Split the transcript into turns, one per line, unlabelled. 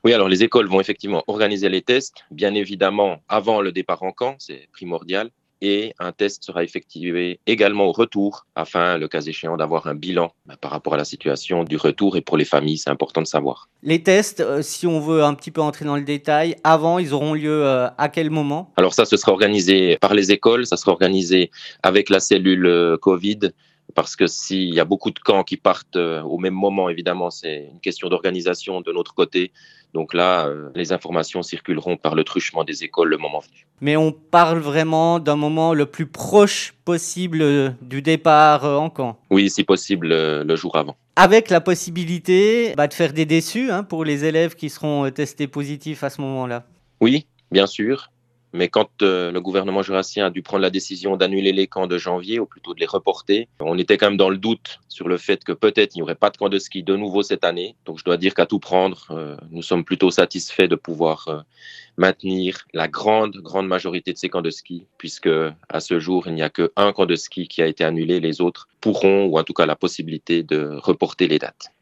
Oui, alors les écoles vont effectivement organiser les tests, bien évidemment avant le départ en camp, c'est primordial. Et un test sera effectué également au retour, afin, le cas échéant, d'avoir un bilan par rapport à la situation du retour. Et pour les familles, c'est important de savoir.
Les tests, si on veut un petit peu entrer dans le détail, avant, ils auront lieu à quel moment?
Alors ça, ce sera organisé par les écoles, ça sera organisé avec la cellule Covid, parce que s'il y a beaucoup de camps qui partent au même moment, évidemment, c'est une question d'organisation de notre côté. Donc là, les informations circuleront par le truchement des écoles le moment venu.
Mais on parle vraiment d'un moment le plus proche possible du départ en camp.
Oui, si possible, le jour avant.
Avec la possibilité de faire des déçus pour les élèves qui seront testés positifs à ce moment-là.
Oui, bien sûr. Mais quand le gouvernement jurassien a dû prendre la décision d'annuler les camps de janvier, ou plutôt de les reporter, on était quand même dans le doute sur le fait que peut-être il n'y aurait pas de camp de ski de nouveau cette année. Donc je dois dire qu'à tout prendre, nous sommes plutôt satisfaits de pouvoir maintenir la grande majorité de ces camps de ski, puisque à ce jour, il n'y a qu'un camp de ski qui a été annulé. Les autres pourront, ou en tout cas la possibilité de reporter les dates.